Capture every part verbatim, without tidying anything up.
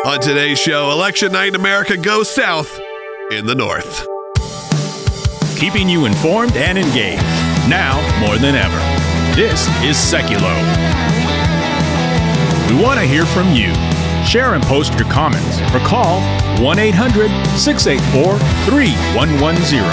On today's show, election night in America goes south in the north. Keeping you informed and engaged, now more than ever. This is Seculo. We want to hear from you. Share and post your comments or call one eight hundred, six eight four, three one one zero.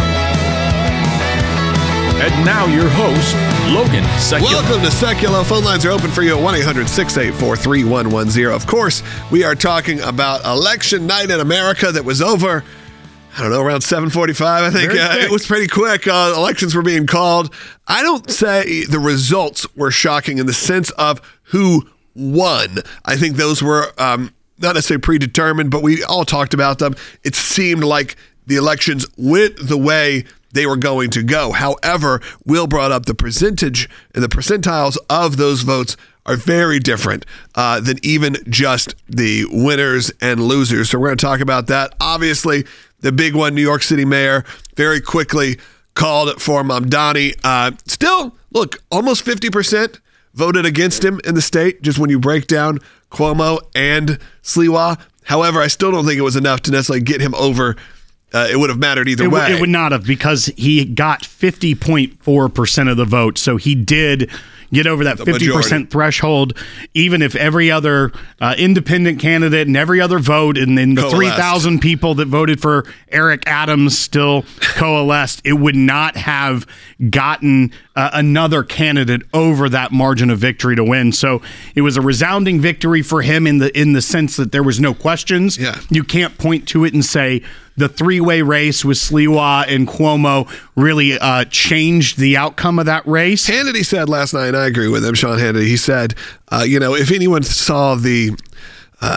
And now your host, Logan Seculo. Welcome to Seculo. Phone lines are open for you at one eight hundred, six eight four, three one one zero. Of course, we are talking about election night in America that was over, I don't know, around seven forty-five, I think. Uh, it was pretty quick. Uh, elections were being called. I don't say the results were shocking in the sense of who won. I think those were um, not necessarily predetermined, but we all talked about them. It seemed like the elections went the way they were going to go. However, Will brought up the percentage and the percentiles of those votes are very different uh, than even just the winners and losers. So we're going to talk about that. Obviously, the big one, New York City mayor, very quickly called for Mamdani. Uh, still, look, almost fifty percent voted against him in the state, just when you break down Cuomo and Sliwa. However, I still don't think it was enough to necessarily get him over. Uh, it would have mattered either it, way. It would not have, because he got fifty point four percent of the vote. So he did get over that the fifty percent majority threshold, even if every other uh, independent candidate and every other vote and then the three thousand people that voted for Eric Adams still coalesced, it would not have gotten uh, another candidate over that margin of victory to win. So it was a resounding victory for him in the in the sense that there was no questions. Yeah. You can't point to it and say the three-way race with Sliwa and Cuomo really uh, changed the outcome of that race. Hannity said last night, and I agree with him, Sean Hannity, he said, uh, you know, if anyone saw the uh,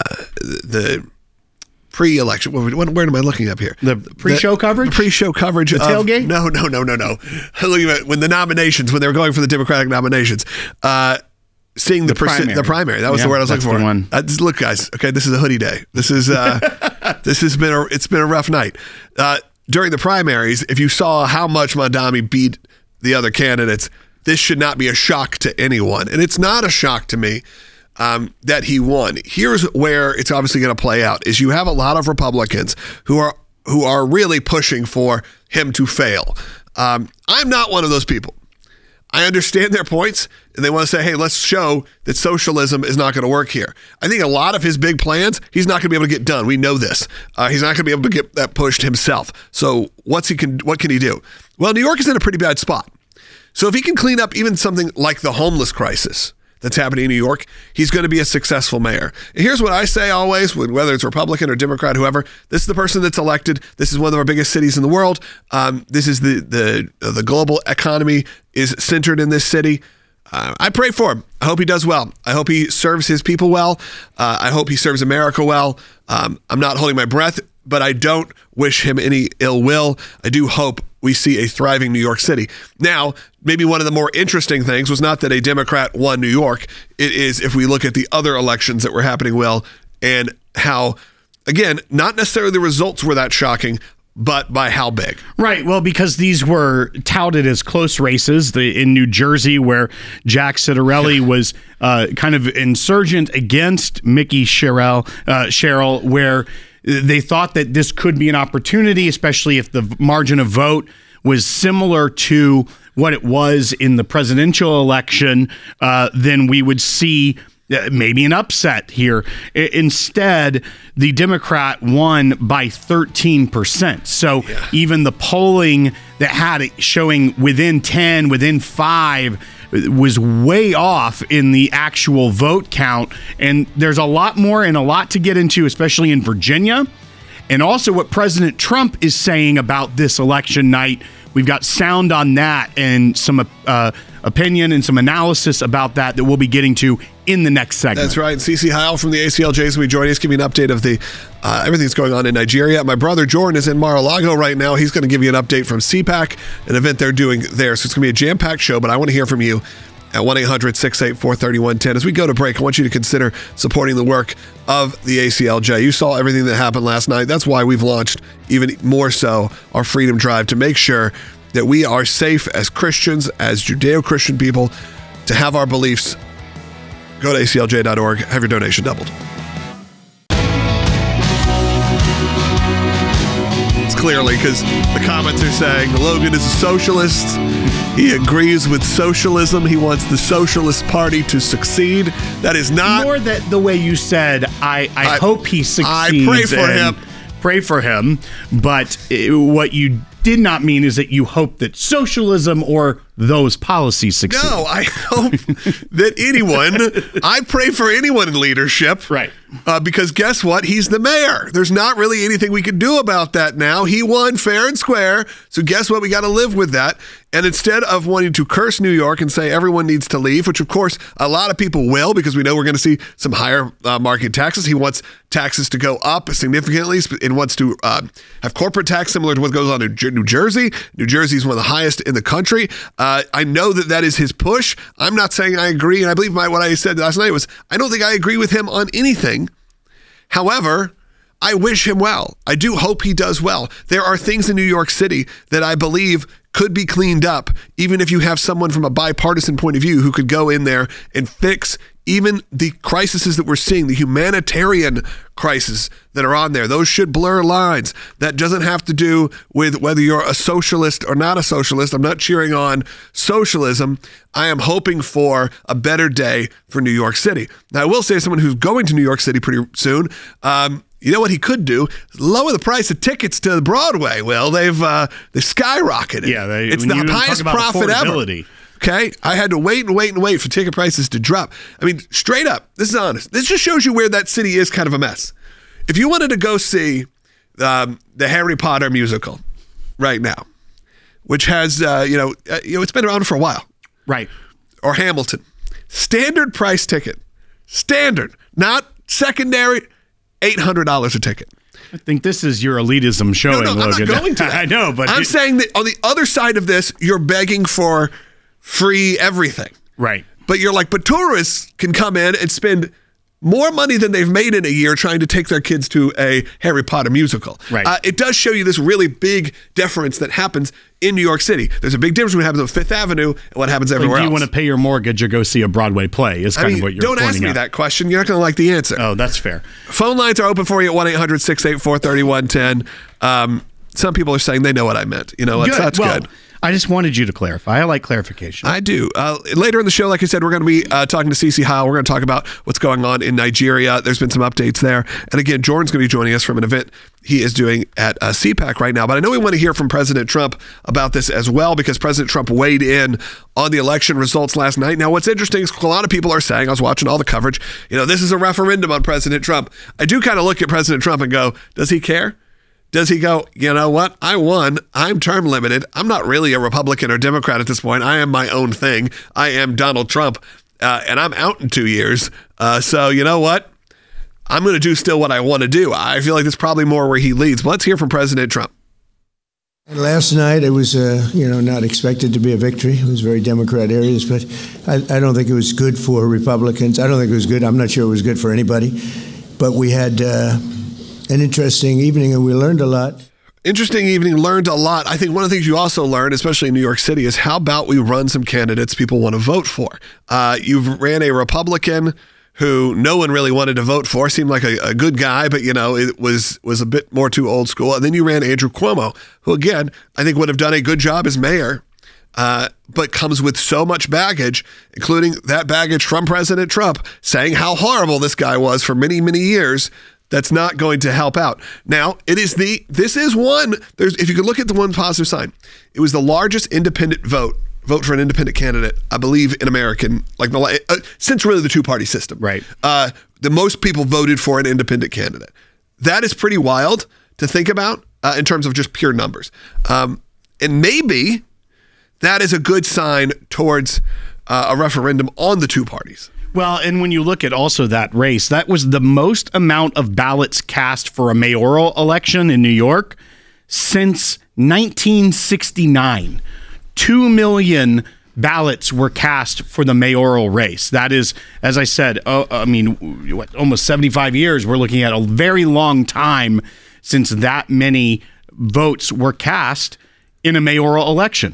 the pre-election, where, where am I looking up here? The pre-show the, coverage? The pre-show coverage the of... tailgate? No, no, no, no, no. Looking at when the nominations, when they were going for the Democratic nominations, uh, seeing the, the, perc- primary. the primary. That was yeah, the word I was looking for. The one. Uh, look, guys, okay, this is a hoodie day. This is... Uh, This has been a it's been a rough night. Uh, during the primaries, if you saw how much Mamdani beat the other candidates, this should not be a shock to anyone. And it's not a shock to me um, that he won. Here's where it's obviously going to play out, is you have a lot of Republicans who are who are really pushing for him to fail. Um, I'm not one of those people. I understand their points, and they want to say, hey, let's show that socialism is not going to work here. I think a lot of his big plans, he's not going to be able to get done. We know this. Uh, he's not going to be able to get that pushed himself. So what's he can? What can he do? Well, New York is in a pretty bad spot. So if he can clean up even something like the homeless crisis that's happening in New York, he's going to be a successful mayor. And here's what I say always, whether it's Republican or Democrat, whoever, this is the person that's elected. This is one of our biggest cities in the world. Um, this is the the uh, the global economy is centered in this city. Uh, I pray for him. I hope he does well. I hope he serves his people well. Uh, I hope he serves America well. Um, I'm not holding my breath, but I don't wish him any ill will. I do hope we see a thriving New York City. Now, maybe one of the more interesting things was not that a Democrat won New York. It is if we look at the other elections that were happening well and how, again, not necessarily the results were that shocking, but by how big? Right. Well, because these were touted as close races. The, in New Jersey, where Jack Ciattarelli yeah. was uh, kind of insurgent against Mickey Sherrill, uh, Sherrill, where they thought that this could be an opportunity, especially if the margin of vote was similar to what it was in the presidential election, uh, then we would see maybe an upset here. Instead, the Democrat won by thirteen percent. So yeah. even the polling that had it showing within ten, within five, was way off in the actual vote count. And there's a lot more and a lot to get into, especially in Virginia. And also what President Trump is saying about this election night. We've got sound on that and some uh, opinion and some analysis about that that we'll be getting to in the next segment. That's right. Cece Heil from the A C L J is going to be joining us, giving an update of the uh, everything that's going on in Nigeria. My brother Jordan is in Mar-a-Lago right now. He's going to give you an update from C PAC, an event they're doing there. So it's going to be a jam-packed show, but I want to hear from you at one eight hundred, six eight four, three one one zero. As we go to break, I want you to consider supporting the work of the A C L J. You saw everything that happened last night. That's why we've launched, even more so, our Freedom Drive to make sure that we are safe as Christians, as Judeo-Christian people, to have our beliefs. Go to A C L J dot org. Have your donation doubled. clearly because the comments are saying Logan is a socialist. He agrees with socialism. He wants the Socialist Party to succeed. That is not... More that the way you said, I, I, I hope he succeeds. I pray for him. Pray for him. But uh, what you did not mean is that you hope that socialism or those policies succeed. No, I hope that anyone, I pray for anyone in leadership. Right. Uh, because guess what? He's the mayor. There's not really anything we can do about that now. He won fair and square. So guess what? We got to live with that. And instead of wanting to curse New York and say everyone needs to leave, which of course a lot of people will because we know we're going to see some higher uh, market taxes. He wants taxes to go up significantly and wants to uh, have corporate tax similar to what goes on in New Jersey. New Jersey is one of the highest in the country. Uh, I know that that is his push. I'm not saying I agree. And I believe my, what I said last night was, I don't think I agree with him on anything. However, I wish him well. I do hope he does well. There are things in New York City that I believe could be cleaned up, even if you have someone from a bipartisan point of view who could go in there and fix even the crises that we're seeing, the humanitarian crises that are on there. Those should blur lines. That doesn't have to do with whether you're a socialist or not a socialist. I'm not cheering on socialism. I am hoping for a better day for New York City. Now, I will say, as someone who's going to New York City pretty soon, um, you know what he could do? Lower the price of tickets to Broadway. Well, they've uh, they skyrocketed. Yeah, they, it's the highest profit ever. Okay, I had to wait and wait and wait for ticket prices to drop. I mean, straight up, this is honest. This just shows you where that city is kind of a mess. If you wanted to go see um, the Harry Potter musical right now, which has, uh, you know, uh, you know, it's been around for a while. Right. Or Hamilton. Standard price ticket. Standard. Not secondary. eight hundred dollars a ticket. I think this is your elitism showing, no, no, Logan. I'm not going to that. I know, but... I'm it, saying that on the other side of this, you're begging for free everything. Right. But you're like, but tourists can come in and spend more money than they've made in a year trying to take their kids to a Harry Potter musical. Right. Uh, it does show you this really big difference that happens in New York City. There's a big difference between what happens on Fifth Avenue and what happens everywhere like, do you else. want to pay your mortgage or go see a Broadway play is kind I mean, of what you're don't ask me out. that question. You're not going to like the answer. Oh, that's fair. Phone lines are open for you at one eight hundred six eight four three one one zero. Um, some people are saying they know what I meant. You know, that's, that's well, good. I just wanted you to clarify. I like clarification. I do. Uh, later in the show, like I said, we're going to be uh, talking to Cece Howell. We're going to talk about what's going on in Nigeria. There's been some updates there. And again, Jordan's going to be joining us from an event he is doing at uh, C PAC right now. But I know we want to hear from President Trump about this as well, because President Trump weighed in on the election results last night. Now, what's interesting is a lot of people are saying, I was watching all the coverage, you know, this is a referendum on President Trump. I do kind of look at President Trump and go, does he care? Does he go, you know what? I won. I'm term limited. I'm not really a Republican or Democrat at this point. I am my own thing. I am Donald Trump, uh, and I'm out in two years. Uh, so you know what? I'm going to do still what I want to do. I feel like that's probably more where he leads. But let's hear from President Trump. Last night, it was, uh, you know, not expected to be a victory. It was very Democrat areas, but I, I don't think it was good for Republicans. I don't think it was good. I'm not sure it was good for anybody. But we had... Uh, An interesting evening, and we learned a lot. Interesting evening, learned a lot. I think one of the things you also learned, especially in New York City, is how about we run some candidates people want to vote for. Uh, you ran a Republican who no one really wanted to vote for, seemed like a, a good guy, but, you know, it was was a bit more too old school. And then you ran Andrew Cuomo, who, again, I think would have done a good job as mayor, uh, but comes with so much baggage, including that baggage from President Trump, saying how horrible this guy was for many, many years. That's not going to help out. Now, it is the, this is one, there's, if you could look at the one positive sign, it was the largest independent vote, vote for an independent candidate, I believe, in American, like the, uh, since really the two-party system. Right. Uh, the most people voted for an independent candidate. That is pretty wild to think about uh, in terms of just pure numbers. Um, and maybe that is a good sign towards uh, a referendum on the two parties. Well, and when you look at also that race, that was the most amount of ballots cast for a mayoral election in New York since nineteen sixty-nine. Two million ballots were cast for the mayoral race. That is, as I said, uh, I mean, what, almost seventy-five years. We're looking at a very long time since that many votes were cast in a mayoral election.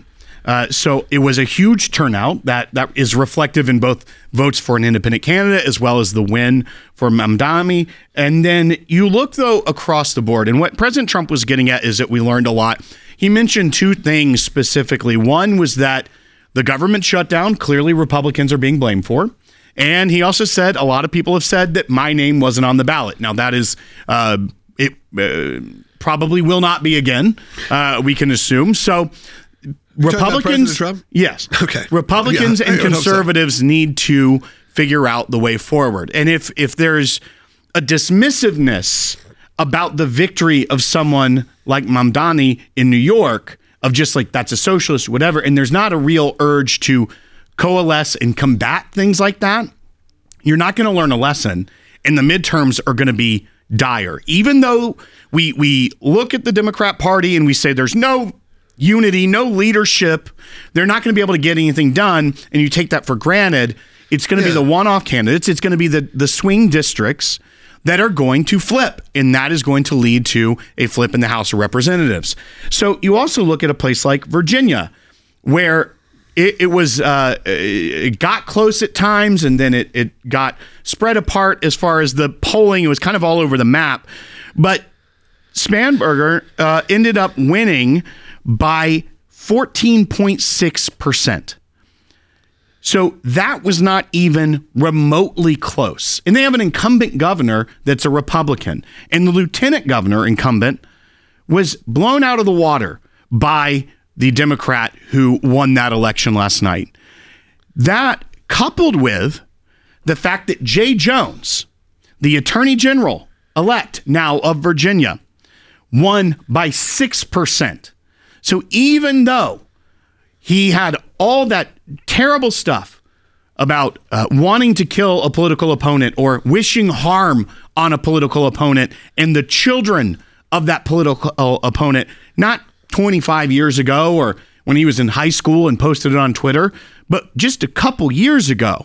Uh, so it was a huge turnout that, that is reflective in both votes for an independent candidate as well as the win for Mamdani. And then you look, though, across the board. And what President Trump was getting at is that we learned a lot. He mentioned two things specifically. One was that the government shutdown, clearly Republicans are being blamed for. And he also said a lot of people have said that my name wasn't on the ballot. Now, that is, uh, it uh, probably will not be again, uh, we can assume. So Republicans, Trump? Yes. Okay. Republicans Yeah, and I would hope so. conservatives need to figure out the way forward. And if if there's a dismissiveness about the victory of someone like Mamdani in New York, of just like, that's a socialist, whatever, and there's not a real urge to coalesce and combat things like that, you're not going to learn a lesson, and the midterms are going to be dire. Even though we we look at the Democrat Party and we say there's no unity, no leadership, they're not going to be able to get anything done, and you take that for granted, it's going to Yeah. be the one-off candidates, it's going to be the, the swing districts that are going to flip, and that is going to lead to a flip in the House of Representatives. So you also look at a place like Virginia, where it, it was uh, it got close at times, and then it, it got spread apart as far as the polling. It was kind of all over the map, but Spanberger uh, ended up winning by fourteen point six percent. So that was not even remotely close. And they have an incumbent governor that's a Republican. And the lieutenant governor incumbent was blown out of the water by the Democrat who won that election last night. That, coupled with the fact that Jay Jones, the attorney general elect now of Virginia, won by six percent. So even though he had all that terrible stuff about uh, wanting to kill a political opponent or wishing harm on a political opponent and the children of that political opponent, not twenty-five years ago or when he was in high school and posted it on Twitter, but just a couple years ago,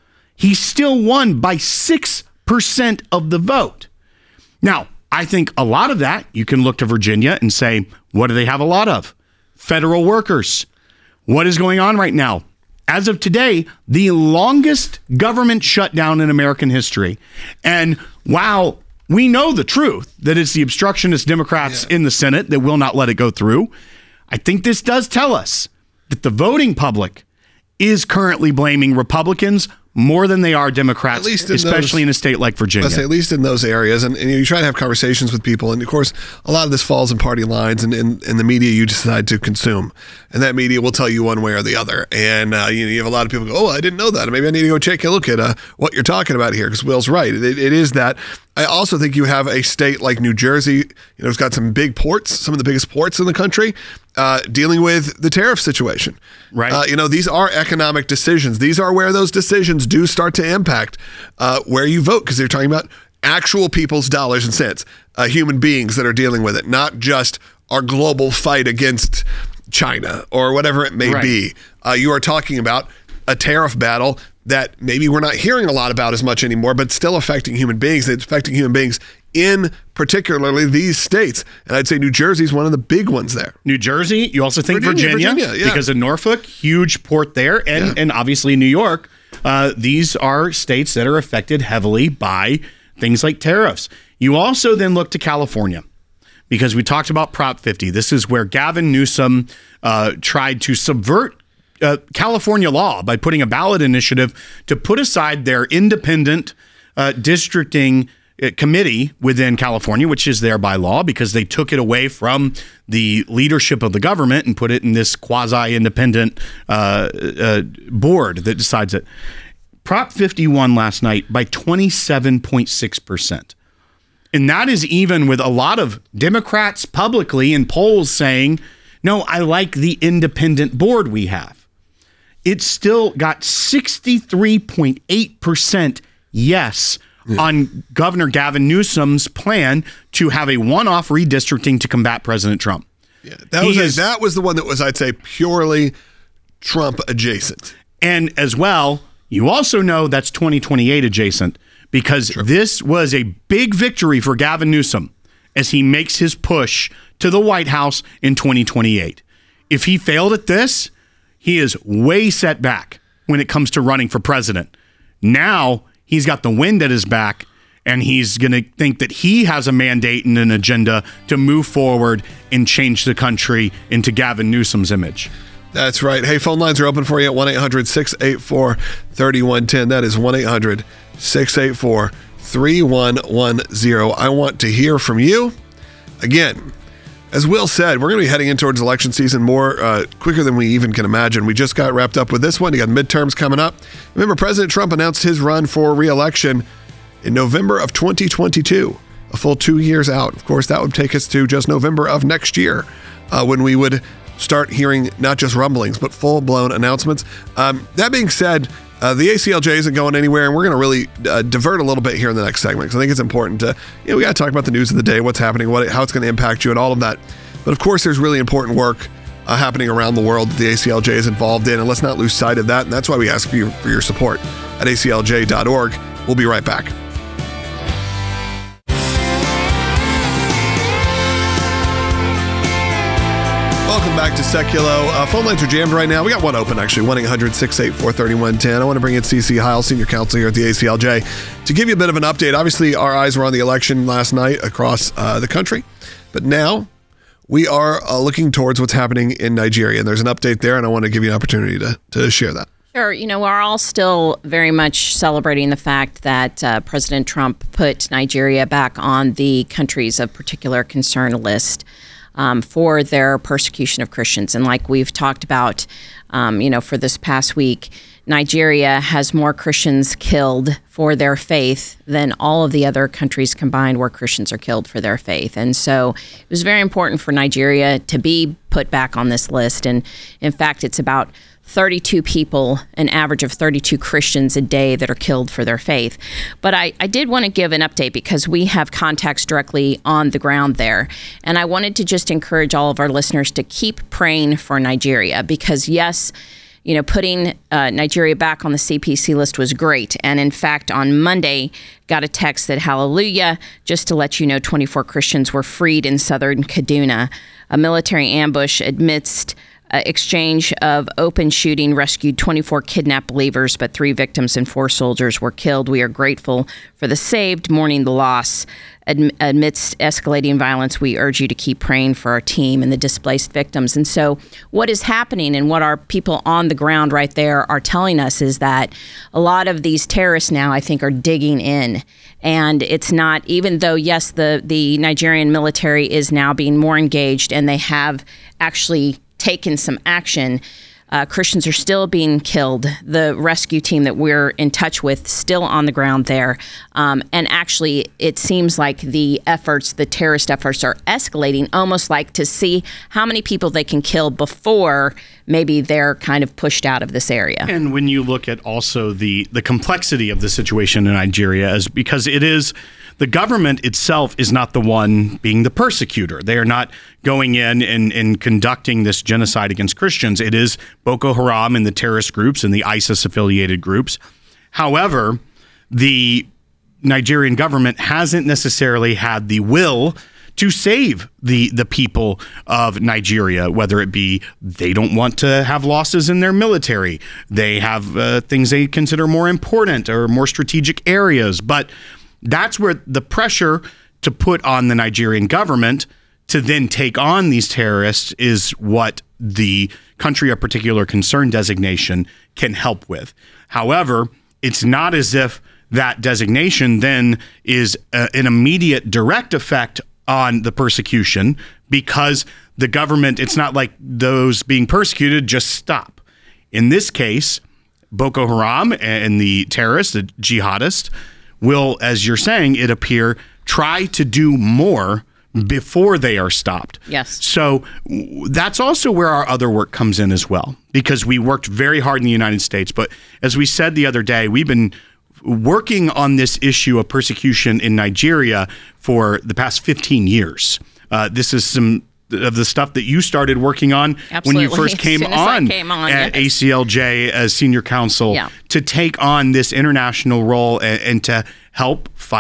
he still won by six percent of the vote. Now, I think a lot of that, you can look to Virginia and say, what do they have a lot of? Federal workers. What is going on right now? As of today, the longest government shutdown in American history. And while we know the truth, that it's the obstructionist Democrats Yeah. in the Senate that will not let it go through, I think this does tell us that the voting public is currently blaming Republicans more than they are Democrats, At least in especially those- in a state like Virginia. Let's say at least in those areas, and, and you try to have conversations with people, and of course, a lot of this falls in party lines, and in, in the media you decide to consume, and that media will tell you one way or the other. And uh, you know, you have a lot of people go, "Oh, I didn't know that. Maybe I need to go take a look at uh, what you're talking about here," because Will's right. It, it is that. I also think you have a state like New Jersey. You know, it's got some big ports, some of the biggest ports in the country, uh, dealing with the tariff situation. Right. Uh, you know, these are economic decisions. These are where those decisions do start to impact uh, where you vote, because they're talking about actual people's dollars and cents, uh, human beings that are dealing with it, not just our global fight against China or whatever it may Right. be. Uh, you are talking about a tariff battle that maybe we're not hearing a lot about as much anymore, but still affecting human beings. It's affecting human beings in particularly these states. And I'd say New Jersey is one of the big ones there. New Jersey, you also think Virginia, Virginia, Virginia, yeah. because of Norfolk, huge port there, and, Yeah. and obviously New York. Uh, these are states that are affected heavily by things like tariffs. You also then look to California, because we talked about Prop fifty. This is where Gavin Newsom uh, tried to subvert uh, California law by putting a ballot initiative to put aside their independent uh, districting uh, committee within California, which is there by law, because they took it away from the leadership of the government and put it in this quasi-independent uh, uh, board that decides it. Prop fifty won last night by twenty-seven point six percent. And that is even with a lot of Democrats publicly in polls saying, no, I like the independent board we have. It's still got sixty-three point eight percent yes yeah. on Governor Gavin Newsom's plan to have a one-off redistricting to combat President Trump. Yeah, that was, is, a, that was the one that was, I'd say, purely Trump adjacent. And as well, you also know that's twenty twenty-eight adjacent, because True. This was a big victory for Gavin Newsom as he makes his push to the White House in twenty twenty-eight. If he failed at this, he is way set back when it comes to running for president. Now he's got the wind at his back, and he's going to think that he has a mandate and an agenda to move forward and change the country into Gavin Newsom's image. That's right. Hey, phone lines are open for you at one eight hundred six eight four three one one zero. That is one eight hundred six eight four three one one zero. I want to hear from you. Again, as Will said, we're going to be heading in towards election season more uh, quicker than we even can imagine. We just got wrapped up with this one. You got midterms coming up. Remember, President Trump announced his run for re-election in November of twenty twenty-two, a full two years out. Of course, that would take us to just November of next year uh, when we would start hearing not just rumblings, but full-blown announcements. Um, that being said, uh, the A C L J isn't going anywhere, and we're going to really uh, divert a little bit here in the next segment, because I think it's important to, you know, we got to talk about the news of the day, what's happening, what, how it's going to impact you, and all of that. But of course, there's really important work uh, happening around the world that the A C L J is involved in, and let's not lose sight of that, and that's why we ask for, you, for your support at A C L J dot org. We'll be right back. Welcome back to Seculo. Uh, phone lines are jammed right now. We got one open, actually, one eight hundred six eight four three one one zero. I want to bring in C C Heil, Senior Counsel here at the A C L J, to give you a bit of an update. Obviously, our eyes were on the election last night across uh, the country, but now we are uh, looking towards what's happening in Nigeria, and there's an update there, and I want to give you an opportunity to, to share that. Sure. You know, we're all still very much celebrating the fact that uh, President Trump put Nigeria back on the countries of particular concern list um, for their persecution of Christians. And like we've talked about, um, you know, for this past week, Nigeria has more Christians killed for their faith than all of the other countries combined where Christians are killed for their faith. And so it was very important for Nigeria to be put back on this list. And in fact, it's about thirty-two people, an average of thirty-two Christians a day that are killed for their faith. But I, I did want to give an update because we have contacts directly on the ground there. And I wanted to just encourage all of our listeners to keep praying for Nigeria because, yes, you know, putting uh, Nigeria back on the C P C list was great. And in fact, on Monday, got a text that, hallelujah, just to let you know, twenty-four Christians were freed in southern Kaduna. A military ambush amidst Uh, exchange of open shooting rescued twenty-four kidnapped believers, but three victims and four soldiers were killed. We are grateful for the saved, mourning the loss. Ad- amidst escalating violence, we urge you to keep praying for our team and the displaced victims. And so what is happening and what our people on the ground right there are telling us is that a lot of these terrorists now, I think, are digging in. And it's not, even though, yes, the, the Nigerian military is now being more engaged and they have actually taken some action, uh, Christians are still being killed. The rescue team that we're in touch with still on the ground there. Um, and actually, it seems like the efforts, the terrorist efforts are escalating, almost like to see how many people they can kill before maybe they're kind of pushed out of this area. And when you look at also the, the complexity of the situation in Nigeria, is because it is, the government itself is not the one being the persecutor. They are not going in and, and conducting this genocide against Christians. It is Boko Haram and the terrorist groups and the ISIS-affiliated groups. However, the Nigerian government hasn't necessarily had the will to save the, the people of Nigeria, whether it be they don't want to have losses in their military, they have uh, things they consider more important or more strategic areas, but that's where the pressure to put on the Nigerian government to then take on these terrorists is what the country of particular concern designation can help with. However, it's not as if that designation then is a, an immediate direct effect on the persecution, because the government, it's not like those being persecuted just stop. In this case, Boko Haram and the terrorists, the jihadists, will, as you're saying, it appear, try to do more before they are stopped. Yes. So that's also where our other work comes in as well, because we worked very hard in the United States. But as we said the other day, we've been working on this issue of persecution in Nigeria for the past fifteen years. Uh, this is some of the stuff that you started working on Absolutely. when you first came as as on, came on at yes. A C L J as senior counsel, yeah. to take on this international role and, and to help fight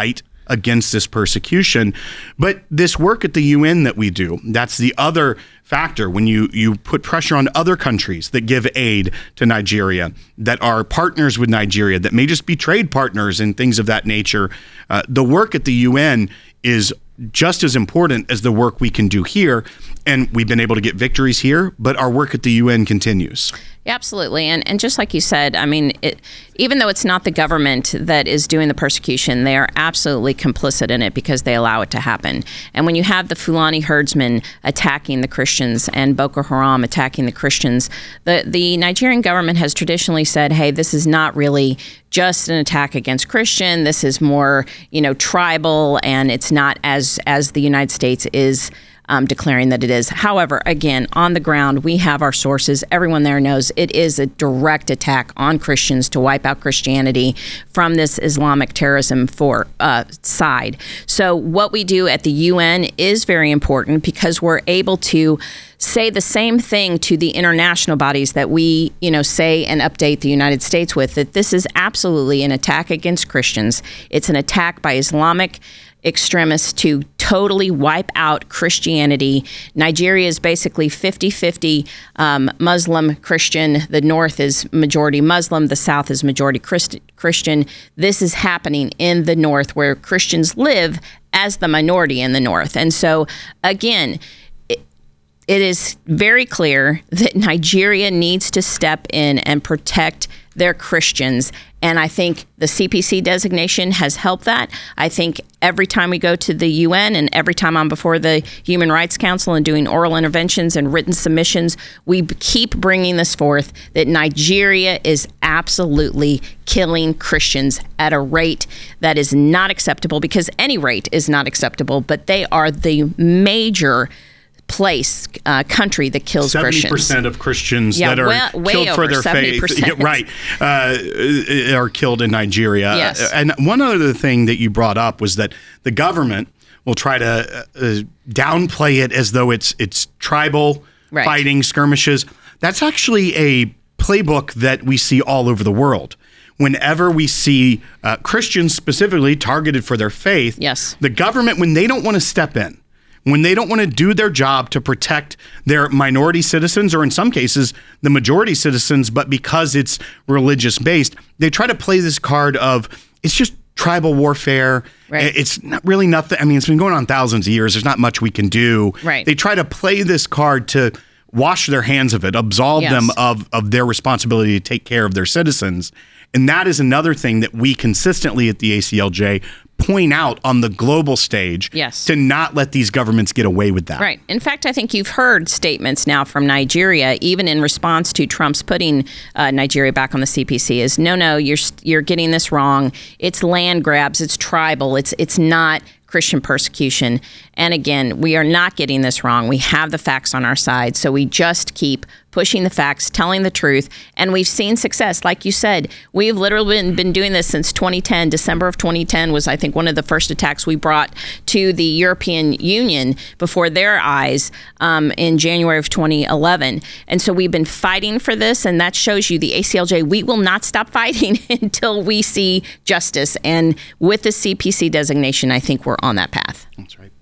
against this persecution. But this work at the U N that we do, that's the other factor. When you, you put pressure on other countries that give aid to Nigeria, that are partners with Nigeria, that may just be trade partners and things of that nature, uh, the work at the U N is just as important as the work we can do here. And we've been able to get victories here, but our work at the U N continues. Yeah, absolutely. And and just like you said, I mean, it, even though it's not the government that is doing the persecution, they are absolutely complicit in it because they allow it to happen. And when you have the Fulani herdsmen attacking the Christians and Boko Haram attacking the Christians, the, the Nigerian government has traditionally said, hey, this is not really just an attack against Christian. This is more, you know, tribal, and it's not as as the United States is Um, declaring that it is. However, again, on the ground, we have our sources. Everyone there knows it is a direct attack on Christians to wipe out Christianity from this Islamic terrorism for uh, side. So what we do at the U N is very important because we're able to say the same thing to the international bodies that we, you know, say and update the United States with, that this is absolutely an attack against Christians. It's an attack by Islamic extremists to totally wipe out Christianity. Nigeria is basically fifty-fifty um, Muslim Christian. The north is majority Muslim. The south is majority Christ- Christian. This is happening in the north where Christians live as the minority in the north. And so, again, it, it is very clear that Nigeria needs to step in and protect their Christians. And I think the C P C designation has helped that. I think every time we go to the U N and every time I'm before the Human Rights Council and doing oral interventions and written submissions, we keep bringing this forth that Nigeria is absolutely killing Christians at a rate that is not acceptable, because any rate is not acceptable, but they are the major place, uh, country that kills Christians. seventy percent of Christians yeah, that are well, way killed for their seventy percent. faith, right, uh, are killed in Nigeria. Yes. And one other thing that you brought up was that the government will try to uh, downplay it as though it's it's tribal right. fighting, skirmishes. That's actually a playbook that we see all over the world. Whenever we see uh, Christians specifically targeted for their faith, yes. the government, when they don't want to step in, when they don't want to do their job to protect their minority citizens, or in some cases, the majority citizens, but because it's religious based, they try to play this card of, it's just tribal warfare. Right. It's not really nothing. I mean, it's been going on thousands of years. There's not much we can do. Right. They try to play this card to wash their hands of it, absolve yes. them of, of their responsibility to take care of their citizens. And that is another thing that we consistently at the A C L J point out on the global stage, yes. to not let these governments get away with that. Right. In fact, I think you've heard statements now from Nigeria, even in response to Trump's putting uh, Nigeria back on the C P C, is no, no, you're you're getting this wrong. It's land grabs. It's tribal. It's it's not Christian persecution. And again, we are not getting this wrong. We have the facts on our side. So we just keep pushing the facts, telling the truth. And we've seen success. Like you said, we've literally been, been doing this since twenty ten. December of twenty ten was, I think, one of the first attacks we brought to the European Union before their eyes um, in January of twenty eleven. And so we've been fighting for this. And that shows you the A C L J, we will not stop fighting until we see justice. And with the C P C designation, I think we're on that path. That's right.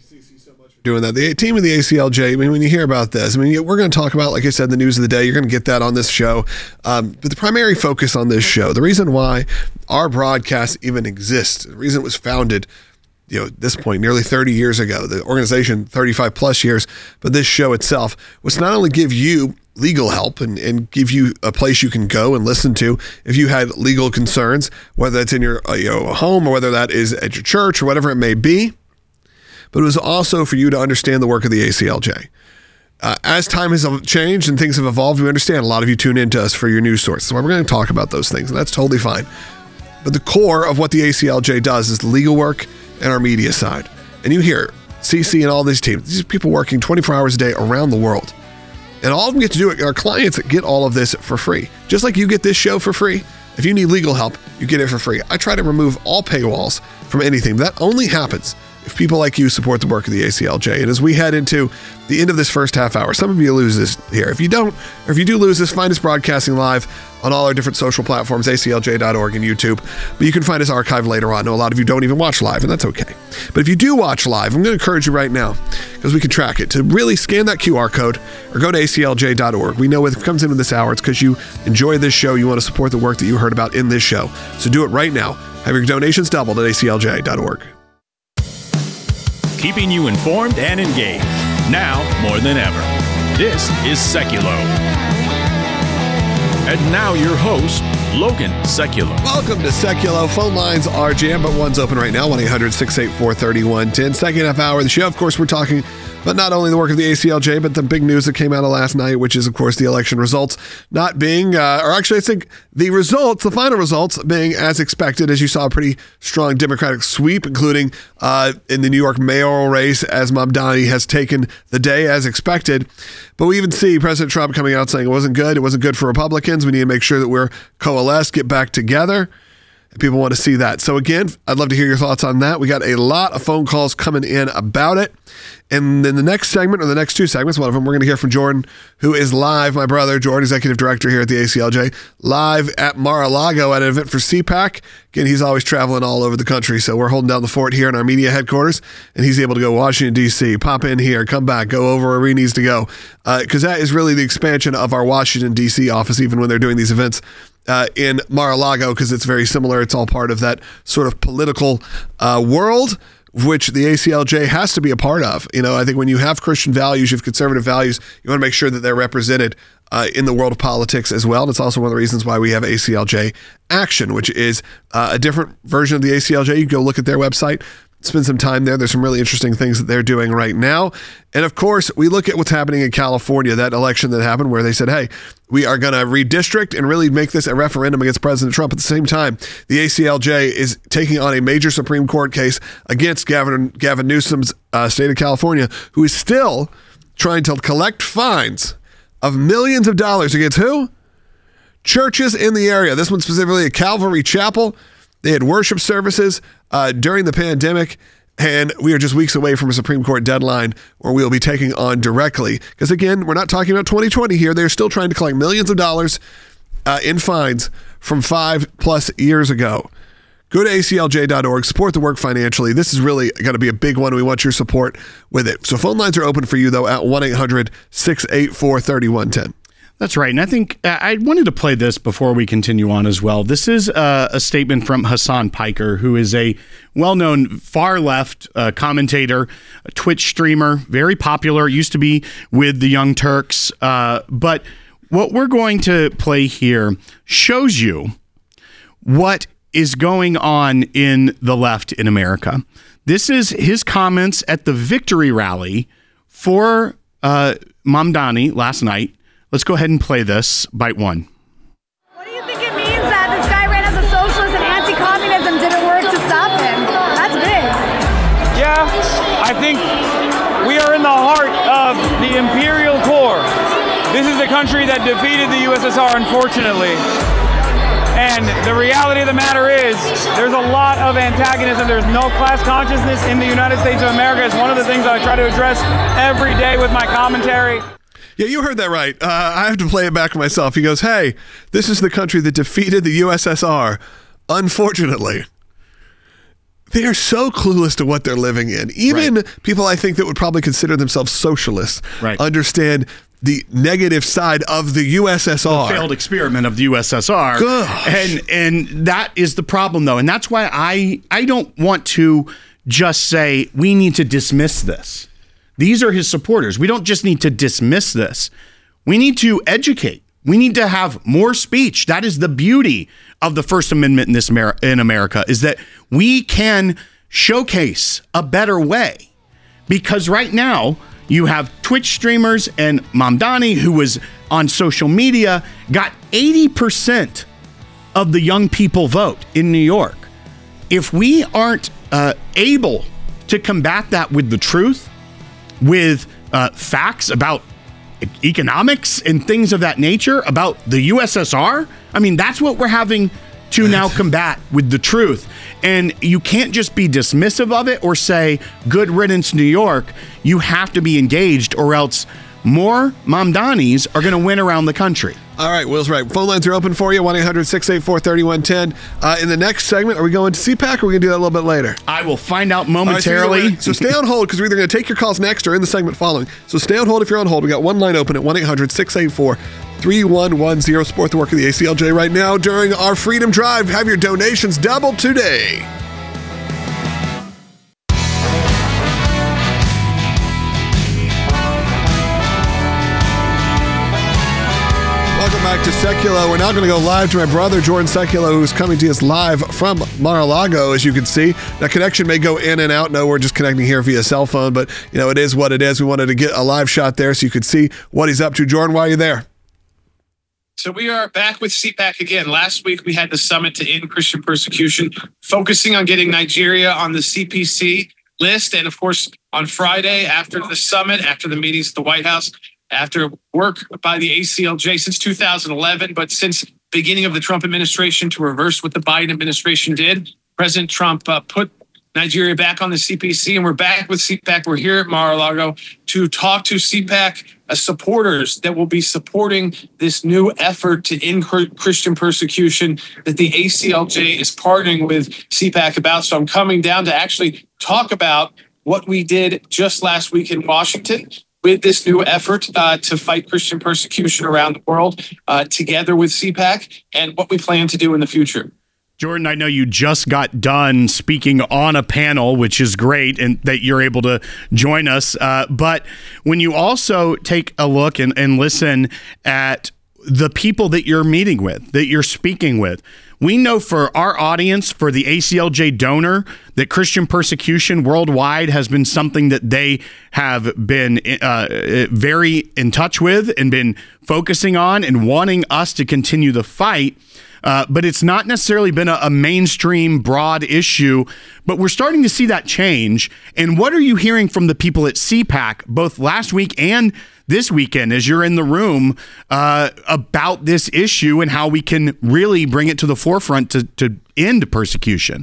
Doing that. The team of the A C L J, I mean, when you hear about this, I mean, we're going to talk about, like I said, the news of the day. You're going to get that on this show. Um, but the primary focus on this show, the reason why our broadcast even exists, the reason it was founded, you know, at this point, nearly thirty years ago, the organization, thirty-five plus years, but this show itself was to not only give you legal help and, and give you a place you can go and listen to if you had legal concerns, whether that's in your uh, you know, home or whether that is at your church or whatever it may be, but it was also for you to understand the work of the A C L J. Uh, as time has changed and things have evolved, we understand a lot of you tune into us for your news source. So we're going to talk about those things, and that's totally fine. But the core of what the A C L J does is the legal work and our media side. And you hear C C and all these teams, these are people working twenty-four hours a day around the world. And all of them get to do it. Our clients get all of this for free. Just like you get this show for free. If you need legal help, you get it for free. I try to remove all paywalls from anything. That only happens if people like you support the work of the A C L J. And as we head into the end of this first half hour, some of you lose this here. If you don't, or if you do lose this, find us broadcasting live on all our different social platforms, A C L J dot org and YouTube. But you can find us archived later on. I know a lot of you don't even watch live, and that's okay. But if you do watch live, I'm going to encourage you right now, because we can track it, to really scan that Q R code or go to A C L J dot org. We know if it comes into this hour, it's because you enjoy this show. You want to support the work that you heard about in this show. So do it right now. Have your donations doubled at A C L J dot org. Keeping you informed and engaged, now more than ever. This is Seculo. And now your host, Logan Seculo. Welcome to Seculo. Phone lines are jammed, but one's open right now, one eight hundred six eight four three one one zero. Second half hour of the show, of course, we're talking but not only the work of the A C L J, but the big news that came out of last night, which is, of course, the election results not being, uh, or actually, I think the results, the final results being as expected, as you saw a pretty strong Democratic sweep, including uh, in the New York mayoral race, as Mamdani has taken the day as expected. But we even see President Trump coming out saying it wasn't good. It wasn't good for Republicans. We need to make sure that we're coalesced, get back together. People want to see that. So again, I'd love to hear your thoughts on that. We got a lot of phone calls coming in about it. And in the next segment, or the next two segments, one of them, we're going to hear from Jordan, who is live, my brother, Jordan, executive director here at the A C L J, live at Mar-a-Lago at an event for C PAC. Again, he's always traveling all over the country, so we're holding down the fort here in our media headquarters, and he's able to go Washington, D C, pop in here, come back, go over where he needs to go, because uh, that is really the expansion of our Washington, D C office, even when they're doing these events Uh, in Mar-a-Lago, because it's very similar. It's all part of that sort of political uh, world, which the A C L J has to be a part of. You know, I think when you have Christian values, you have conservative values, you want to make sure that they're represented uh, in the world of politics as well. And it's also one of the reasons why we have A C L J Action, which is uh, a different version of the A C L J. You can go look at their website, spend some time there. There's some really interesting things that they're doing right now. And of course, we look at what's happening in California, that election that happened where they said, hey, we are going to redistrict and really make this a referendum against President Trump. At the same time, the A C L J is taking on a major Supreme Court case against Gavin, Gavin Newsom's uh, state of California, who is still trying to collect fines of millions of dollars against who? Churches in the area. This one specifically at Calvary Chapel. They had worship services uh, during the pandemic, and we are just weeks away from a Supreme Court deadline where we'll be taking on directly. Because again, we're not talking about twenty twenty here. They're still trying to collect millions of dollars uh, in fines from five plus years ago. Go to A C L J dot org, support the work financially. This is really going to be a big one. We want your support with it. So phone lines are open for you, though, at one eight hundred six eight four three one one zero. That's right. And I think uh, I wanted to play this before we continue on as well. This is uh, a statement from Hassan Piker, who is a well-known far-left uh, commentator, a Twitch streamer, very popular, used to be with the Young Turks. Uh, but what we're going to play here shows you what is going on in the left in America. This is his comments at the victory rally for uh, Mamdani last night. Let's go ahead and play this. Bite one. What do you think it means that this guy ran as a socialist and anti-communism didn't work to stop him? That's big. Yeah, I think we are in the heart of the imperial core. This is the country that defeated the U S S R, unfortunately. And the reality of the matter is, there's a lot of antagonism. There's no class consciousness in the United States of America. It's one of the things I try to address every day with my commentary. Yeah, you heard that right. Uh, I have to play it back myself. He goes, hey, this is the country that defeated the U S S R. Unfortunately, they are so clueless to what they're living in. Even right. people I think that would probably consider themselves socialists right. understand the negative side of the U S S R. The failed experiment of the U S S R. Gosh. And and that is the problem, though. And that's why I I don't want to just say we need to dismiss this. These are his supporters. We don't just need to dismiss this. We need to educate. We need to have more speech. That is the beauty of the First Amendment in this Amer- in America, is that we can showcase a better way. Because right now, you have Twitch streamers and Mamdani, who was on social media, got eighty percent of the young people vote in New York. If we aren't uh, able to combat that with the truth, with uh, facts about economics and things of that nature about the U S S R. I mean, that's what we're having to now combat with the truth. And you can't just be dismissive of it or say, good riddance, New York. You have to be engaged, or else more Mamdanis are going to win around the country. All right, Will's right. Phone lines are open for you, one eight hundred six eight four three one one zero. Uh, in the next segment, are we going to C PAC, or are we going to do that a little bit later? I will find out All right, momentarily. so, either way- so stay on hold, because we're either going to take your calls next or in the segment following. So stay on hold if you're on hold. We got one line open at one eight hundred six eight four three one one zero. Support the work of the A C L J right now during our Freedom Drive. Have your donations doubled today. Welcome back to Seculo. We're now going to go live to my brother, Jordan Seculo, who's coming to us live from Mar-a-Lago, as you can see. Now, connection may go in and out. No, we're just connecting here via cell phone, but, you know, it is what it is. We wanted to get a live shot there so you could see what he's up to. Jordan, why are you there? So we are back with C PAC again. Last week, we had the summit to end Christian persecution, focusing on getting Nigeria on the C P C list. And of course, on Friday, after the summit, after the meetings at the White House, after work by the A C L J since two thousand eleven, but since beginning of the Trump administration to reverse what the Biden administration did, President Trump uh, put Nigeria back on the C P C, and we're back with C PAC. We're here at Mar-a-Lago to talk to C PAC uh, supporters that will be supporting this new effort to end Christian persecution that the A C L J is partnering with C PAC about. So I'm coming down to actually talk about what we did just last week in Washington with this new effort uh, to fight Christian persecution around the world, uh, together with C PAC, and what we plan to do in the future. Jordan, I know you just got done speaking on a panel, which is great, and that you're able to join us. Uh, but when you also take a look and, and listen at the people that you're meeting with, that you're speaking with, we know for our audience, for the A C L J donor, that Christian persecution worldwide has been something that they have been uh, very in touch with and been focusing on and wanting us to continue the fight. Uh, but it's not necessarily been a, a mainstream, broad issue. But we're starting to see that change. And what are you hearing from the people at C PAC, both last week and this weekend, as you're in the room, uh, about this issue and how we can really bring it to the forefront to, to end persecution?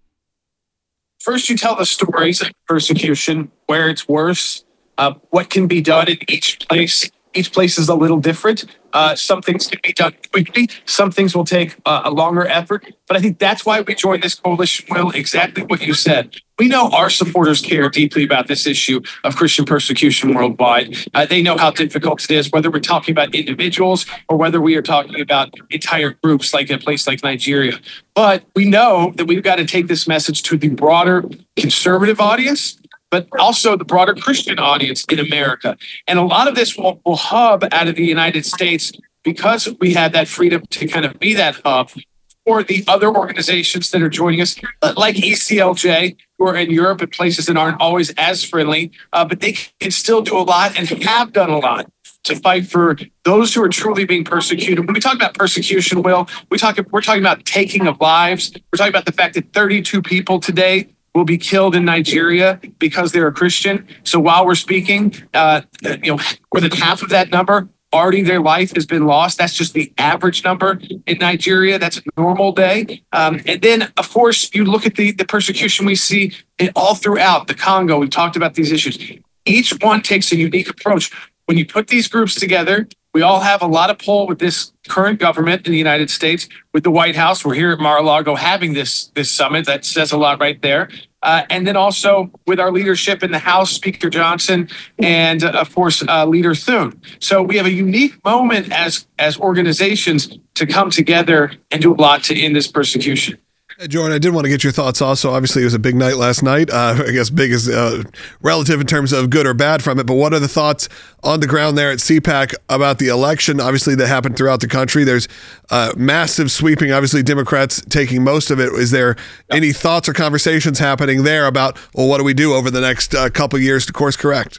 First, you tell the stories of persecution, where it's worse, uh, what can be done in each place. Each place is a little different. Uh, some things can be done quickly. Some things will take uh, a longer effort. But I think that's why we joined this coalition, Will, exactly what you said. We know our supporters care deeply about this issue of Christian persecution worldwide. Uh, they know how difficult it is, whether we're talking about individuals or whether we are talking about entire groups like a place like Nigeria. But we know that we've got to take this message to the broader conservative audience, but also the broader Christian audience in America. And a lot of this will, will hub out of the United States because we have that freedom to kind of be that hub for the other organizations that are joining us, like E C L J, who are in Europe and places that aren't always as friendly, uh, but they can still do a lot and have done a lot to fight for those who are truly being persecuted. When we talk about persecution, Will, we talk, we're talking about taking of lives. We're talking about the fact that thirty-two people today will be killed in Nigeria because they're a Christian. So while we're speaking, uh, you know, more than half of that number, already their life has been lost. That's just the average number in Nigeria. That's a normal day. Um, and then, of course, you look at the, the persecution we see all throughout the Congo. We've talked about these issues. Each one takes a unique approach. When you put these groups together, we all have a lot of pull with this current government in the United States, with the White House. We're here at Mar-a-Lago having this, this summit. That says a lot right there. Uh, and then also with our leadership in the House, Speaker Johnson, and uh, of course, uh, Leader Thune. So we have a unique moment as, as organizations to come together and do a lot to end this persecution. Hey, Jordan, I did want to get your thoughts also. Obviously, it was a big night last night. Uh, I guess big is uh, relative in terms of good or bad from it. But what are the thoughts on the ground there at C PAC about the election, obviously, that happened throughout the country? There's uh, massive sweeping, obviously, Democrats taking most of it. Is there any thoughts or conversations happening there about, well, what do we do over the next uh, couple of years to course correct?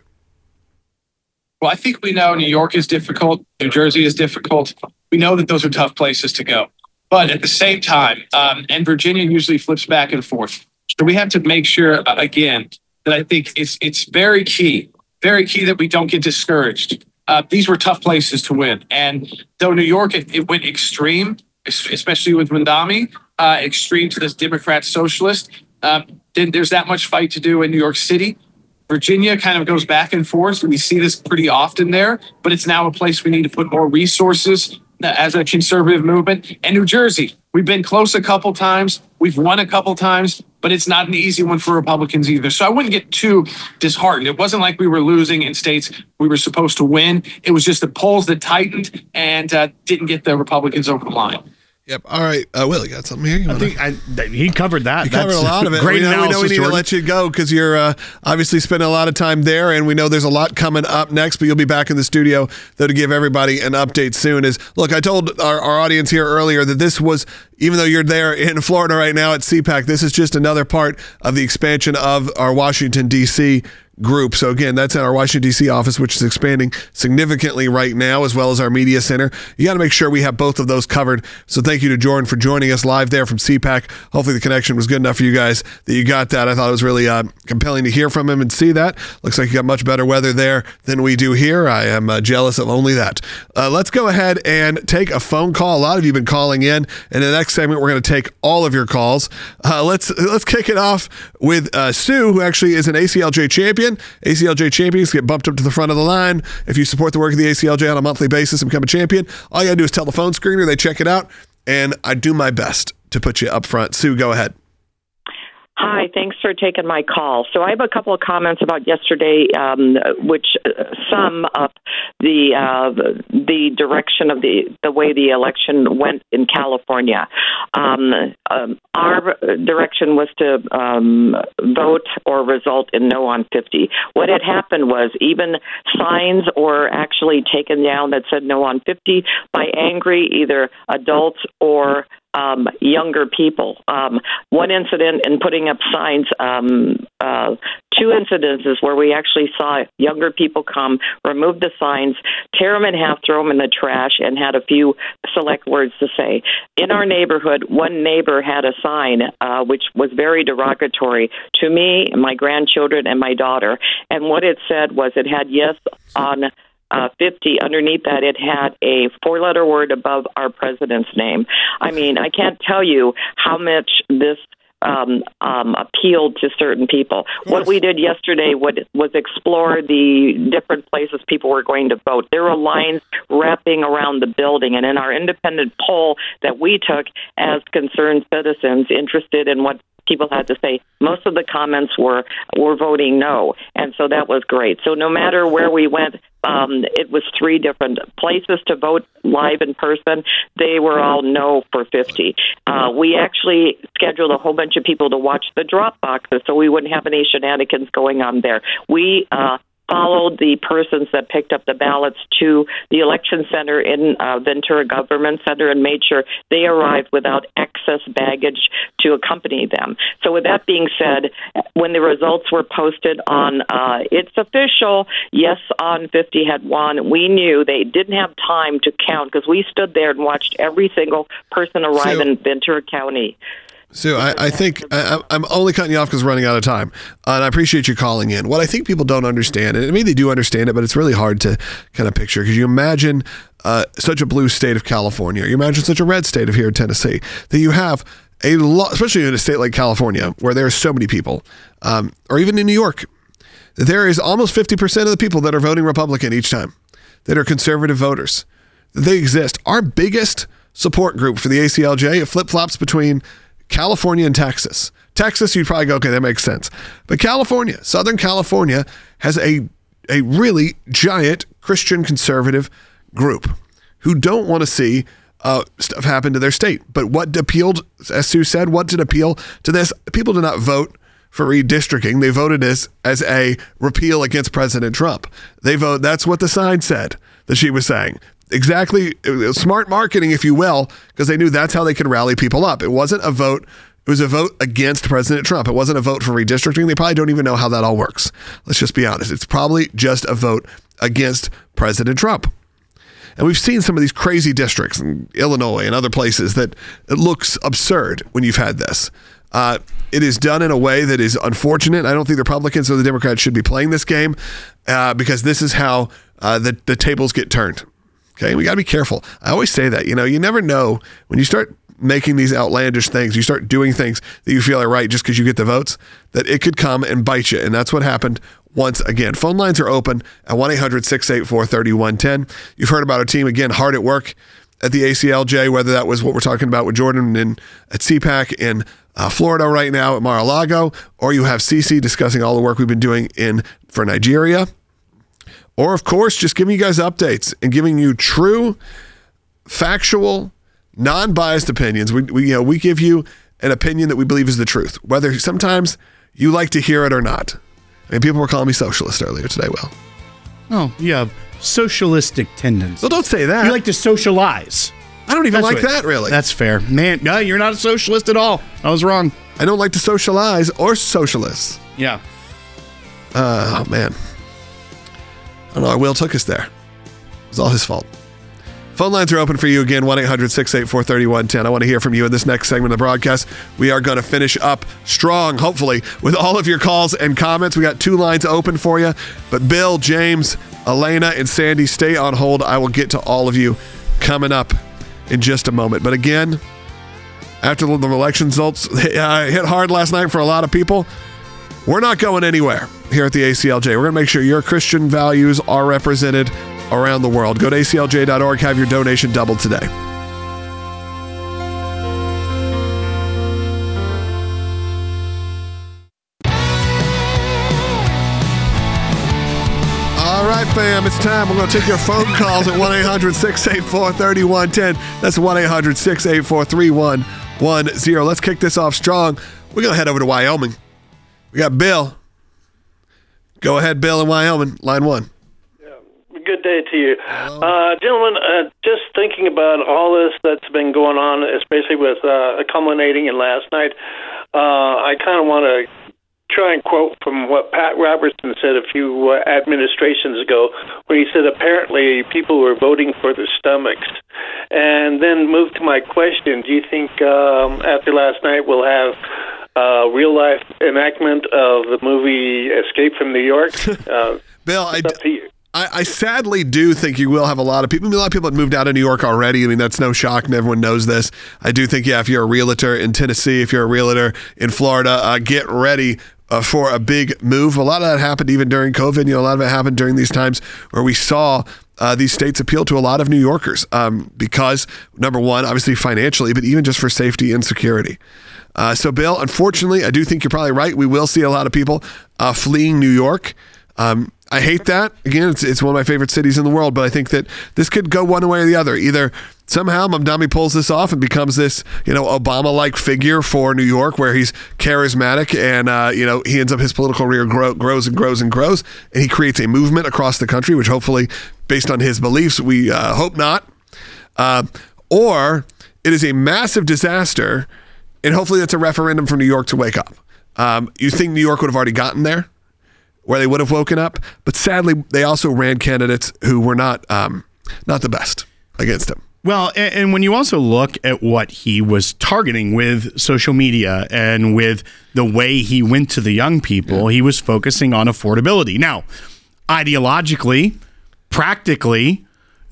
Well, I think we know New York is difficult. New Jersey is difficult. We know that those are tough places to go. But at the same time, um, and Virginia usually flips back and forth. So we have to make sure, uh, again, that I think it's it's very key, very key that we don't get discouraged. Uh, these were tough places to win. And though New York, it, it went extreme, es- especially with Mandami, uh, extreme to this Democrat socialist. Um, then there's that much fight to do in New York City. Virginia kind of goes back and forth. We see this pretty often there, but it's now a place we need to put more resources as a conservative movement. And New Jersey, we've been close a couple times. We've won a couple times, but it's not an easy one for Republicans either. So I wouldn't get too disheartened. It wasn't like we were losing in states we were supposed to win. It was just the polls that tightened and uh, didn't get the Republicans over the line. Yep. All right. Uh, Will, you got something here? You I wanna... think I, th- he covered that. You covered That's a lot of it. Great we know, analysis, we know we need Jordan. to let you go because you're uh, obviously spending a lot of time there, and we know there's a lot coming up next, but you'll be back in the studio, though, to give everybody an update soon. Is Look, I told our, our audience here earlier that this was, even though you're there in Florida right now at C PAC, this is just another part of the expansion of our Washington, D C group. So again, that's at our Washington, D C office, which is expanding significantly right now, as well as our media center. You got to make sure we have both of those covered. So thank you to Jordan for joining us live there from C PAC. Hopefully the connection was good enough for you guys that you got that. I thought it was really uh, compelling to hear from him and see that. Looks like you got much better weather there than we do here. I am uh, jealous of only that. Uh, let's go ahead and take a phone call. A lot of you have been calling in. And in the next segment, we're going to take all of your calls. Uh, let's let's kick it off with uh, Sue, who actually is an A C L J champion. A C L J champions get bumped up to the front of the line. If you support the work of the A C L J on a monthly basis and become a champion, all you got to do is tell the phone screener, they check it out, and I do my best to put you up front. Sue, go ahead. Hi, thanks for taking my call. So I have a couple of comments about yesterday, um, which sum up the uh, the direction of the the way the election went in California. Um, um, our direction was to um, vote or result in no on fifty. What had happened was even signs were actually taken down that said no on fifty by angry either adults or Um, younger people. Um, one incident in putting up signs, um, uh, two incidences where we actually saw younger people come, remove the signs, tear them in half, throw them in the trash, and had a few select words to say. In our neighborhood, one neighbor had a sign uh, which was very derogatory to me, my grandchildren, and my daughter. And what it said was it had yes on Uh, fifty. Underneath that, it had a four-letter word above our president's name. I mean, I can't tell you how much this um, um, appealed to certain people. What we did yesterday would, was explore the different places people were going to vote. There were lines wrapping around the building, and in our independent poll that we took as concerned citizens interested in what people had to say, most of the comments were were voting no, and so that was great. So no matter where we went, um, it was three different places to vote live in person. They were all no for fifty. Uh, we actually scheduled a whole bunch of people to watch the drop boxes so we wouldn't have any shenanigans going on there. We uh, followed the persons that picked up the ballots to the election center in uh, Ventura Government Center and made sure they arrived without excess baggage to accompany them. So with that being said, when the results were posted on uh, It's Official, yes on fifty had won, we knew they didn't have time to count because we stood there and watched every single person arrive so- in Ventura County. Sue, I, I think I, I'm only cutting you off because we're running out of time, uh, and I appreciate you calling in. What I think people don't understand, and maybe they do understand it, but it's really hard to kind of picture, because you imagine uh, such a blue state of California, you imagine such a red state of here in Tennessee, that you have a lot, especially in a state like California, where there are so many people, um, or even in New York, there is almost fifty percent of the people that are voting Republican each time that are conservative voters. They exist. Our biggest support group for the A C L J, it flip-flops between California and Texas. Texas, you'd probably go, okay, that makes sense. But California, Southern California, has a a really giant Christian conservative group who don't want to see uh, stuff happen to their state. But what appealed, as Sue said, what did appeal to this? People did not vote for redistricting. They voted as, as a repeal against President Trump. They vote, that's what the sign said that she was saying. Exactly, smart marketing, if you will, because they knew that's how they could rally people up. It wasn't a vote, it was a vote against President Trump. It wasn't a vote for redistricting. They probably don't even know how that all works. Let's just be honest. It's probably just a vote against President Trump. And we've seen some of these crazy districts in Illinois and other places that it looks absurd when you've had this. Uh, it is done in a way that is unfortunate. I don't think the Republicans or the Democrats should be playing this game uh, because this is how uh, the, the tables get turned. Okay, we got to be careful. I always say that. You know, you never know when you start making these outlandish things, you start doing things that you feel are right just because you get the votes, that it could come and bite you. And that's what happened once again. Phone lines are open at one eight hundred six eight four three one one zero. You've heard about our team, again, hard at work at the A C L J, whether that was what we're talking about with Jordan in, at C PAC in uh, Florida right now at Mar-a-Lago, or you have Cece discussing all the work we've been doing in for Nigeria, or, of course, just giving you guys updates and giving you true, factual, non-biased opinions. We, we, you know, we give you an opinion that we believe is the truth, whether sometimes you like to hear it or not. I mean, people were calling me socialist earlier today, Will. Oh, you have socialistic tendencies. Well, don't say that. You like to socialize. I don't even That's like what, that, really. That's fair. Man, no, you're not a socialist at all. I was wrong. I don't like to socialize or socialists. Yeah. Uh, oh, man. I don't know. Our Will took us there. It was all his fault. Phone lines are open for you again, one eight hundred six eight four three one one zero. I want to hear from you in this next segment of the broadcast. We are going to finish up strong, hopefully, with all of your calls and comments. We got two lines open for you. But Bill, James, Elena, and Sandy, stay on hold. I will get to all of you coming up in just a moment. But again, after the election results uh, hit hard last night for a lot of people, we're not going anywhere here at the A C L J. We're going to make sure your Christian values are represented around the world. Go to A C L J dot org. Have your donation doubled today. All right, fam, it's time. We're going to take your phone calls at one eight hundred six eight four three one one zero. That's one eight hundred six eight four three one one zero. Let's kick this off strong. We're going to head over to Wyoming. We got Bill. Go ahead, Bill in Wyoming, line one. Good day to you. Uh, gentlemen, uh, just thinking about all this that's been going on, especially with uh, culminating in last night, uh, I kind of want to try and quote from what Pat Robertson said a few uh, administrations ago, where he said apparently people were voting for their stomachs. And then move to my question, do you think um, after last night we'll have uh, real-life enactment of the movie Escape from New York? Uh, Bill, I... I, I sadly do think you will have a lot of people. I mean, a lot of people have moved out of New York already. I mean, that's no shock, and everyone knows this. I do think, yeah, if you're a realtor in Tennessee, if you're a realtor in Florida, uh, get ready uh, for a big move. A lot of that happened even during COVID. You know, a lot of it happened during these times where we saw uh, these states appeal to a lot of New Yorkers um, because, number one, obviously financially, but even just for safety and security. Uh, so, Bill, unfortunately, I do think you're probably right. We will see a lot of people uh, fleeing New York. Um, I hate that. Again, it's it's one of my favorite cities in the world, but I think that this could go one way or the other. Either somehow Mamdani pulls this off and becomes this, you know, Obama-like figure for New York, where he's charismatic and, uh, you know, he ends up his political career grow, grows and grows and grows, and he creates a movement across the country, which hopefully, based on his beliefs, we uh, hope not. Uh, or it is a massive disaster, and hopefully that's a referendum for New York to wake up. Um, you think New York would have already gotten there, where they would have woken up, but sadly, they also ran candidates who were not um, not the best against him. Well, and, and when you also look at what he was targeting with social media and with the way he went to the young people, yeah. he was focusing on affordability. Now, ideologically, practically,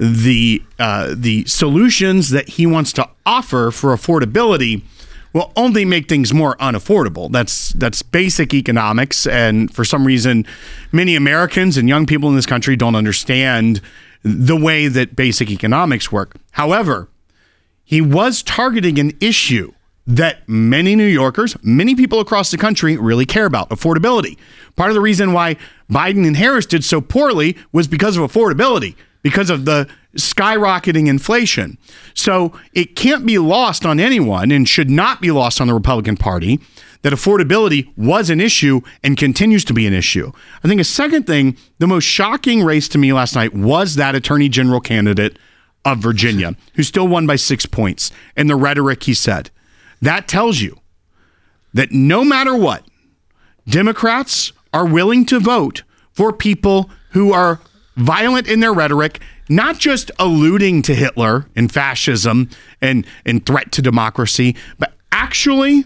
the uh, the solutions that he wants to offer for affordability will only make things more unaffordable. That's that's basic economics, and for some reason, many Americans and young people in this country don't understand the way that basic economics work. However, he was targeting an issue that many New Yorkers, many people across the country really care about, affordability. Part of the reason why Biden and Harris did so poorly was because of affordability, because of the skyrocketing inflation. So it can't be lost on anyone and should not be lost on the Republican Party that affordability was an issue and continues to be an issue. I think a second thing, the most shocking race to me last night was that attorney general candidate of Virginia, who still won by six points, and the rhetoric he said. That tells you that no matter what, Democrats are willing to vote for people who are violent in their rhetoric, not just alluding to Hitler and fascism and, and threat to democracy, but actually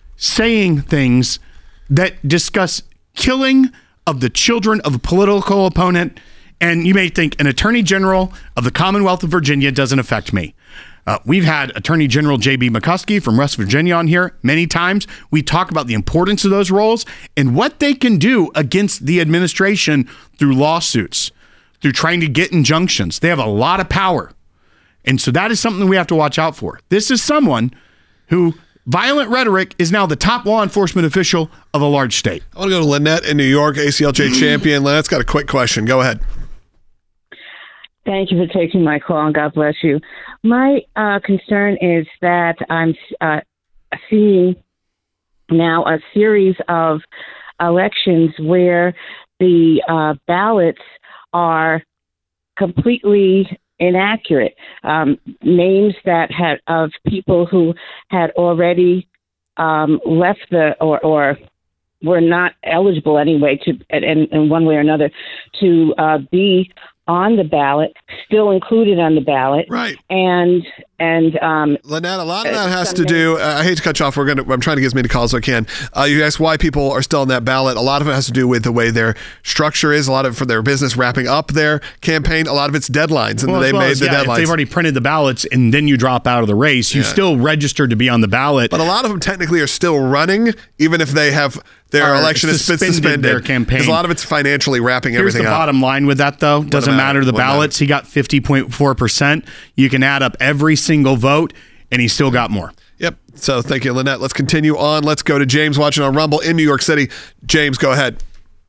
saying things that discuss killing of the children of a political opponent And you may think an attorney general of the Commonwealth of Virginia doesn't affect me. Uh, we've had Attorney General J B McCuskey from West Virginia on here many times. We talk about the importance of those roles and what they can do against the administration through lawsuits, through trying to get injunctions. They have a lot of power. And so that is something we have to watch out for. This is someone who, violent rhetoric, is now the top law enforcement official of a large state. I want to go to Lynette in New York, A C L J champion. Lynette's got a quick question. Go ahead. Thank you for taking my call, and God bless you. My uh, concern is that I'm uh, seeing now a series of elections where the uh, ballots are completely inaccurate. Um, names that had of people who had already um, left the or, or were not eligible anyway to, in, in one way or another, to uh, be on the ballot, still included on the ballot. Right. And, and, um, Lynette, a lot of that has to do, uh, I hate to cut you off. We're going to, I'm trying to get as many calls as I can. Uh, you asked why people are still on that ballot. A lot of it has to do with the way their structure is. A lot of it for their business wrapping up their campaign. A lot of it's deadlines, and well, they well made as, the yeah, deadlines. If they've already printed the ballots and then you drop out of the race, you Yeah. still registered to be on the ballot. But a lot of them technically are still running, even if they have their Are election has been suspended suspended. their campaign. Because a lot of it's financially wrapping Here's everything the up. bottom line with that, though. Doesn't matter. matter the What ballots. He got fifty point four percent. You can add up every single vote, and he still got more. Yep. So thank you, Lynette. Let's continue on. Let's go to James watching on Rumble in New York City. James, go ahead.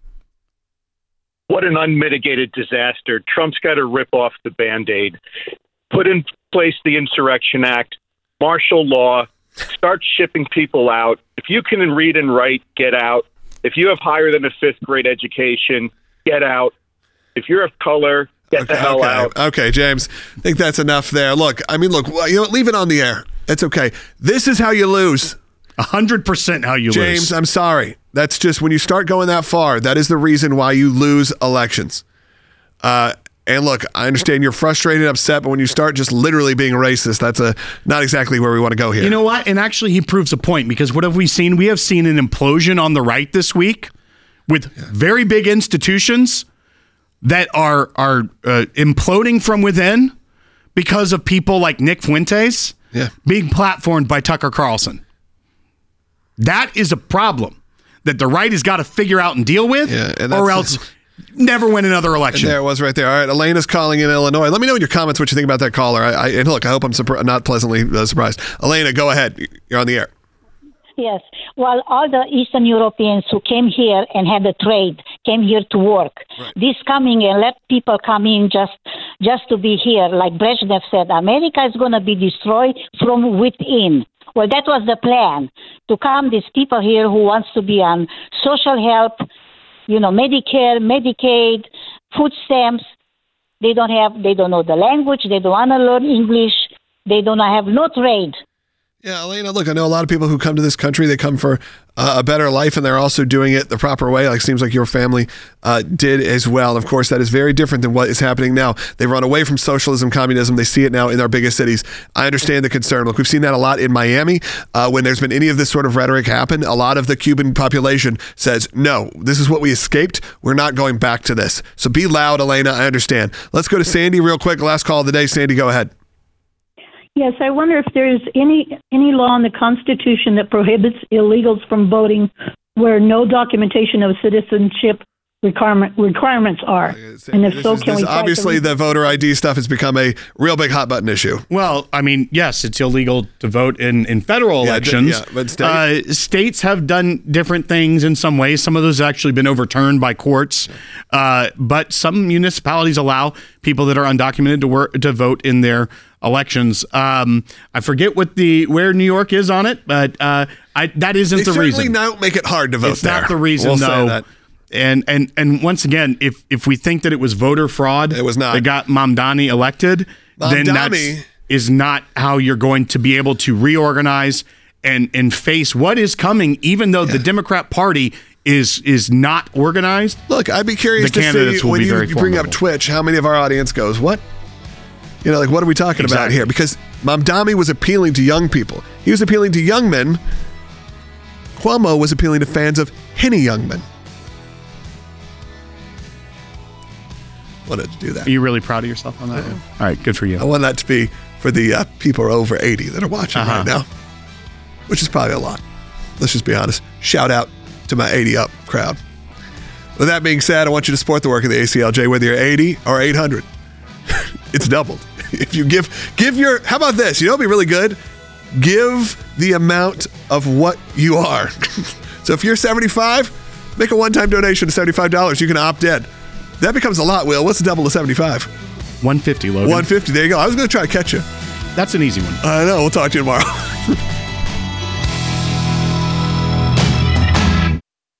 What an unmitigated disaster. Trump's got to rip off the Band-Aid, put in place the Insurrection Act, martial law, start shipping people out. If you can read and write, get out. If you have higher than a fifth grade education, get out. If you're of color, get okay, the hell okay. out. Okay, James. I think that's enough there. Look, I mean, look, you know, leave it on the air. That's okay. This is how you lose. one hundred percent how you James, lose. James, I'm sorry. That's just when you start going that far, that is the reason why you lose elections. Uh, and look, I understand you're frustrated, upset, but when you start just literally being racist, that's a not exactly where we want to go here. You know what? And actually, he proves a point, because what have we seen? We have seen an implosion on the right this week with yeah. very big institutions that are are uh, imploding from within because of people like Nick Fuentes yeah. being platformed by Tucker Carlson. That is a problem that the right has got to figure out and deal with, yeah, and or else never win another election. And there it was right there. All right, Elena's calling in Illinois. Let me know in your comments what you think about that caller. I, I, and look, I hope I'm surpri- not pleasantly uh, surprised. Elena, go ahead. You're on the air. Yes. Well, all the Eastern Europeans who came here and had a trade came here to work. Right. This coming and let people come in just just to be here, like Brezhnev said, America is going to be destroyed from within. Well, that was the plan, to come these people here who wants to be on social help, you know, Medicare, Medicaid, food stamps. They don't have, they don't know the language. They don't want to learn English. They don't have no trade. Yeah, Elena, look, I know a lot of people who come to this country, they come for uh, a better life, and they're also doing it the proper way, like it seems like your family uh, did as well. And of course, that is very different than what is happening now. They run away from socialism, communism. They see it now in our biggest cities. I understand the concern. Look, we've seen that a lot in Miami. Uh, when there's been any of this sort of rhetoric happen, a lot of the Cuban population says, no, this is what we escaped. We're not going back to this. So be loud, Elena. I understand. Let's go to Sandy real quick. Last call of the day. Sandy, go ahead. Yes, I wonder if there's any any law in the Constitution that prohibits illegals from voting where no documentation of citizenship requirement, requirements are. And if This so, is- can this- we fight obviously, them? the voter I D stuff has become a real big hot button issue. Well, I mean, yes, it's illegal to vote in, in federal Yeah, elections. yeah, but state- uh, states have done different things in some ways. Some of those have actually been overturned by courts. Uh, but some municipalities allow people that are undocumented to work to vote in their elections. Um, I forget what the where New York is on it, but uh, I, that isn't They the certainly reason. don't make it hard to vote It's there. not the reason, We'll say though. that. And and and once again, if if we think that it was voter fraud, it was not. that got Mamdani elected, then Mamdani- that's is not how you're going to be able to reorganize and and face what is coming. Even though the Democrat Party is is not organized, look, I'd be curious the to candidates see will when be you, very you bring up formidable. Twitch, how many of our audience goes, what? You know, like, what are we talking about Exactly. here? Because Mamdani was appealing to young people. He was appealing to young men. Cuomo was appealing to fans of Henny Youngman. wanted to do that. Are you really proud of yourself on that? Uh-huh. All right, good for you. I want that to be for the uh, people who are over eighty that are watching Uh-huh. right now, which is probably a lot. Let's just be honest. Shout out to my eighty up crowd. With that being said, I want you to support the work of the A C L J, whether you're eighty or eight hundred. It's doubled. If you give, give your, how about this? You know, it'd be really good. Give the amount of what you are. So if you're seventy-five, make a one-time donation of seventy-five dollars. You can opt in. That becomes a lot, Will. What's the double to seventy-five? one fifty, Logan. one fifty. There you go. I was going to try to catch you. That's an easy one. I know. We'll talk to you tomorrow.